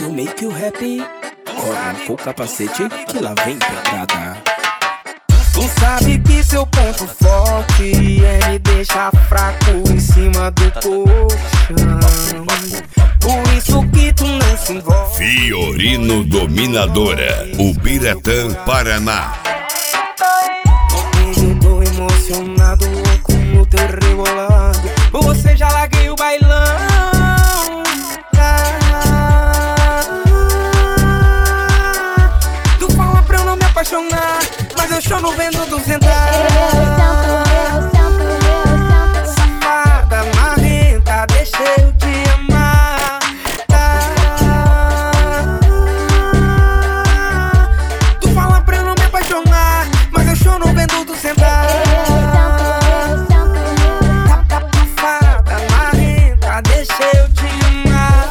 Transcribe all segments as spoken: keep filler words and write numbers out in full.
to make you happy. Arrancou o capacete que lá vem pedrada. Tu sabe que seu ponto forte é me deixar fraco em cima do colchão. Por isso que tu não se envolve. Fiorino Dominadora, Ubiratã, Paraná. Tô emocionado, louco no teu rebolado. Você já larguei o bailão. Tu fala pra eu não me apaixonar, mas eu choro vendo tu sentar. Safada, marrenta, deixa eu te amar. Tu fala pra eu não me apaixonar, mas eu choro vendo tu sentar. Safada, marrenta, deixa eu te amar.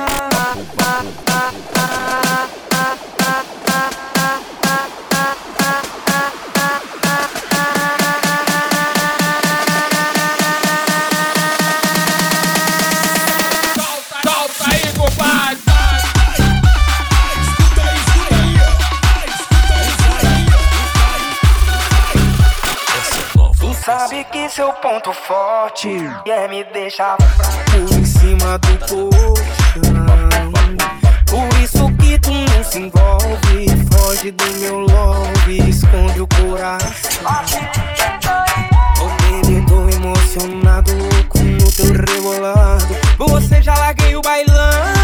Sabe que seu ponto forte é me deixar fraco em cima do colchão. Por isso que tu não se envolve, foge do meu love, esconde o coração. Oh baby, tô emocionado, louco no teu rebolado. Você já larguei o bailão.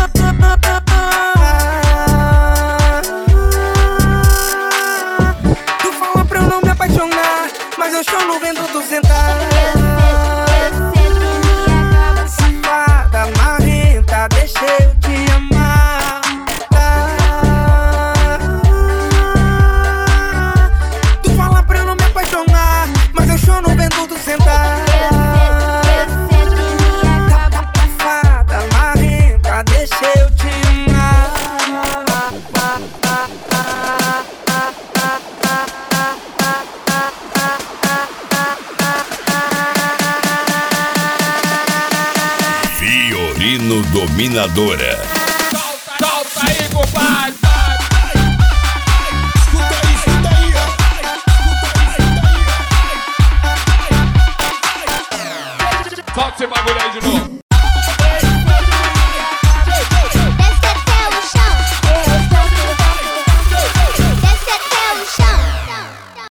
Tu fala pra eu não me apaixonar, mas eu choro vendo tu sentar. Safada, marrenta, deixa eu te amar. Tu fala pra eu não me apaixonar, mas eu choro vendo tu sentar. Safada, marrenta, deixa eu te amar. Fiorino Dominadora.